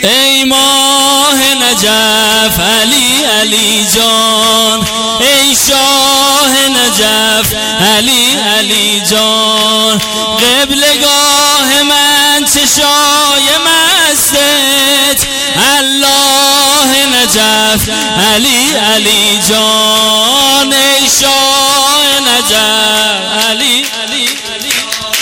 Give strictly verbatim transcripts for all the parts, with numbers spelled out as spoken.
ای ماه نجف علی علی جان، ای شاه نجف علی علی جان، قبلگاه من چشای مستت الله نجف علی علی جان، ای شاه نجف علی علی علی.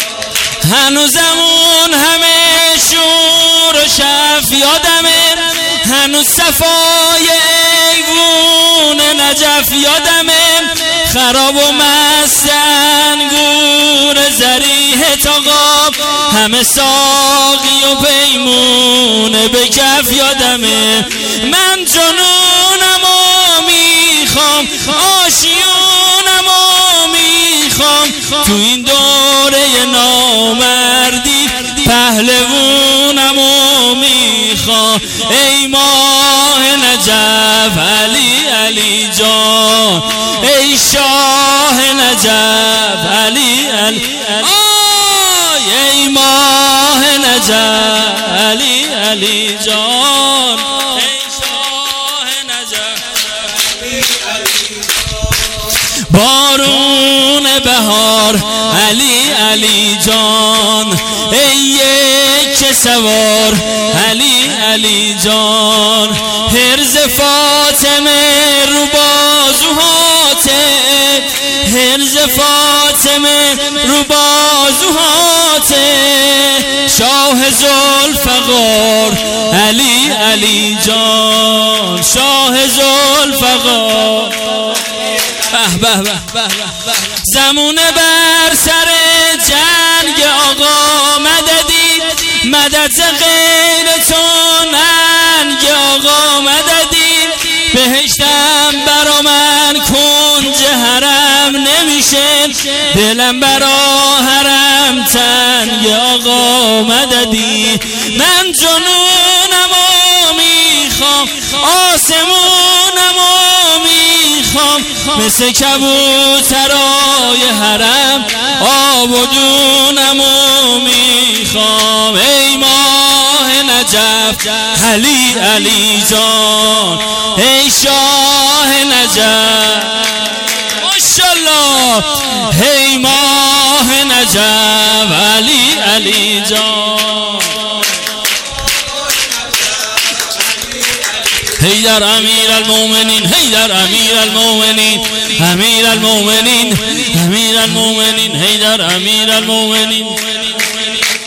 هنوزمون همه شور و شف یادمه، هنوز صفای ایوون نجف یادمه، خراب و مستن گور زریح تاقاب، همه ساقی و پیمون به کف یادمه. من جنونم و میخوام، آشیونم و میخوام، تو این دوره نامردی پهلوونم و میخوام. ای ماه نجف علی علی جان، ای شاه نجف علی علی. آی ای ماه نجف علی علی جان، ای شاه نجف بارون بهار علی علی جان، ای یک سوار علی علی جان، حرز فاطمه رو بازوهاته، حرز فاطمه رو بازوهاته، شاه ذوالفقار علی علی جان، شاه ذوالفقار. به به به به. زمونه بر سر جنگ آقا مددی، مدد غیر تو ننگ آقا مددی، بهشتم برا من کنج حرم نمیشه، دلم برا حرم تنگ آقا مددی. من جنونم و میخوام، آسمونم و میخوام، مثل کبوترای حرم آب و دونم و میخوام. ای ماه نجف علی علی جان، ای شاه نجف ماشاءالله، ای ماه نجف علی علی جان. حیدر امیر المومنین، حیدر امیر المومنین، امیر المومنین، امیر المومنین، حیدر امیر المومنین.